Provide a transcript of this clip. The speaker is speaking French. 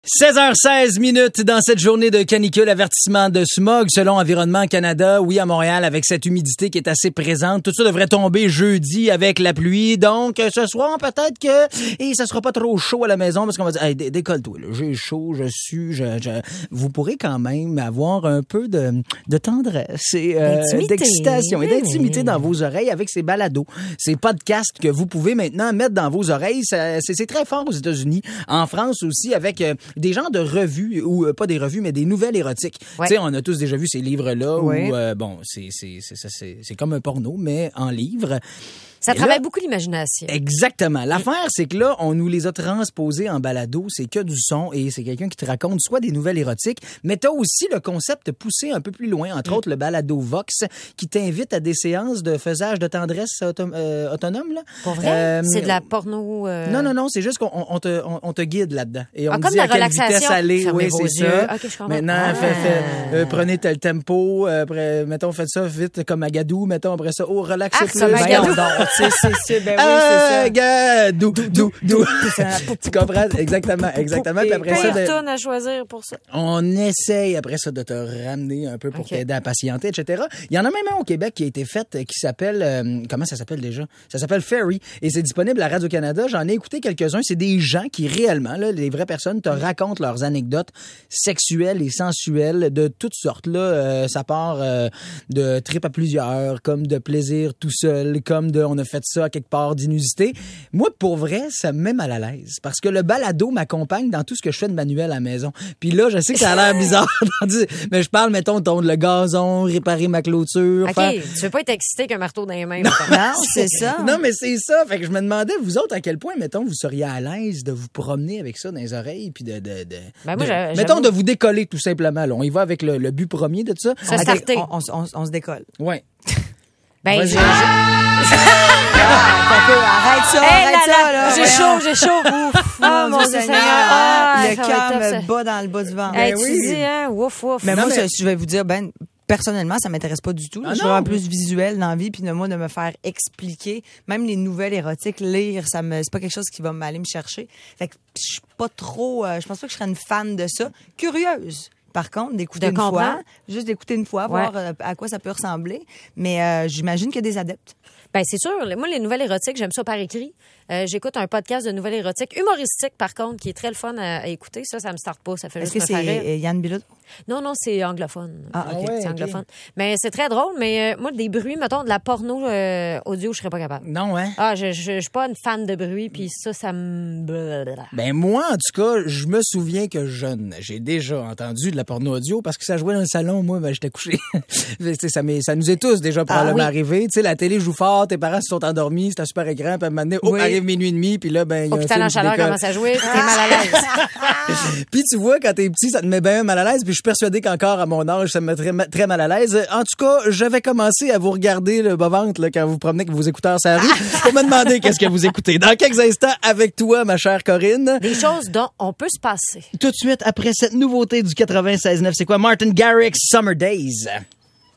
16h16 dans cette journée de canicule, avertissement de smog selon Environnement Canada. Oui, à Montréal, avec cette humidité qui est assez présente. Tout ça devrait tomber jeudi avec la pluie. Donc, ce soir, peut-être que ça sera pas trop chaud à la maison parce qu'on va dire, hey, décolle-toi, là. J'ai chaud, Vous pourrez quand même avoir un peu de tendresse et d'excitation et d'intimité dans vos oreilles avec ces balados, ces podcasts que vous pouvez maintenant mettre dans vos oreilles. C'est très fort aux États-Unis, en France aussi, avec des genres de revues, ou pas des revues, mais des nouvelles érotiques. Ouais. Tu sais, on a tous déjà vu ces livres-là où, c'est comme un porno, mais en livre. Ça travaille beaucoup l'imagination. Exactement. L'affaire, c'est que là, on nous les a transposés en balado. C'est que du son et c'est quelqu'un qui te raconte soit des nouvelles érotiques, mais t'as aussi le concept poussé un peu plus loin, entre autres le balado Vox, qui t'invite à des séances de faisage de tendresse autonome. Là. Pour vrai? C'est de la porno... Non, c'est juste qu'on te guide là-dedans. Et on comme dit à la quelle relaxation. vitesse aller. Fermez oui, vos c'est yeux. ça. Okay, je comprends. Maintenant, prenez tel tempo. Après, mettons, faites ça vite comme Agadou. Mettons, après ça, relaxez plus. C'est Ben oui, c'est ça. Dou. Tu comprends? Exactement. Puis après ça, retourne à choisir pour ça. On essaye après ça de te ramener un peu pour t'aider à patienter, etc. Il y en a même un au Québec qui a été fait qui s'appelle... comment ça s'appelle déjà? Ça s'appelle Fairy et c'est disponible à Radio-Canada. J'en ai écouté quelques-uns. C'est des gens qui réellement, là, les vraies personnes, te racontent leurs anecdotes sexuelles et sensuelles de toutes sortes. Là, ça part de trip à plusieurs, comme de plaisir tout seul, comme de on a fait ça à quelque part d'inusité. Moi, pour vrai, ça me met mal à l'aise. Parce que le balado m'accompagne dans tout ce que je fais de manuel à la maison. Puis là, je sais que ça a l'air bizarre, mais je parle, mettons, tondre le gazon, réparer ma clôture. OK, tu veux pas être excité qu'un marteau dans les mains. Non, c'est ça. Non, mais c'est ça. Fait que je me demandais, vous autres, à quel point, mettons, vous seriez à l'aise de vous promener avec ça dans les oreilles, puis mettons, de vous décoller, tout simplement. Là. On y va avec le but premier de ça. Se starter. On se décolle. Ouais. Ben, arrête ça, là. J'ai chaud. Ouf. Oh, mon Seigneur. Le cœur me bat dans le bas du ventre. Hey, tu dis, hein, ouf. Mais moi, je vais vous dire, personnellement, ça m'intéresse pas du tout. Je veux avoir plus visuel dans la vie, puis de me faire expliquer. Même les nouvelles érotiques, lire, c'est pas quelque chose qui va m'aller me chercher. Fait que je suis pas trop... je pense pas que je serais une fan de ça. Curieuse. Par contre, d'écouter une fois, voir à quoi ça peut ressembler. Mais j'imagine qu'il y a des adeptes. Ben c'est sûr. Moi, les nouvelles érotiques, j'aime ça par écrit. J'écoute un podcast de nouvelles érotiques humoristique, par contre, qui est très le fun à écouter. Ça me starte pas. Ça fait juste me faire rire. Est-ce que c'est Yann Bilodeau? Non, c'est anglophone. Ah, OK. C'est anglophone. Mais c'est très drôle. Mais moi, des bruits, mettons, de la porno audio, je serais pas capable. Non, hein? Ah, je suis pas une fan de bruit, puis ça me... Ben moi, en tout cas, je me souviens que jeune, j'ai déjà entendu de la porno audio parce que ça jouait dans le salon. Moi, j'étais couché. ça nous est tous déjà probablement arrivé. Tu sais, la télé joue fort, tes parents se sont endormis, c'est un super écran, puis à un moment donné, arrive minuit et demi, puis là, il y a un film en chaleur commence à jouer, puis t'es mal à l'aise. Puis tu vois, quand t'es petit, ça te met bien mal à l'aise, puis je suis persuadé qu'encore à mon âge, ça me mettrait très mal à l'aise. En tout cas, je vais commencer à vous regarder le bas-ventre quand vous vous promenez avec vos écouteurs sur la rue pour me demander qu'est-ce que vous écoutez. Dans quelques instants, avec toi, ma chère Corinne. Des choses dont on peut se passer. Tout de suite, après cette nouveauté du 96.9, c'est quoi? Martin Garrix, Summer Days.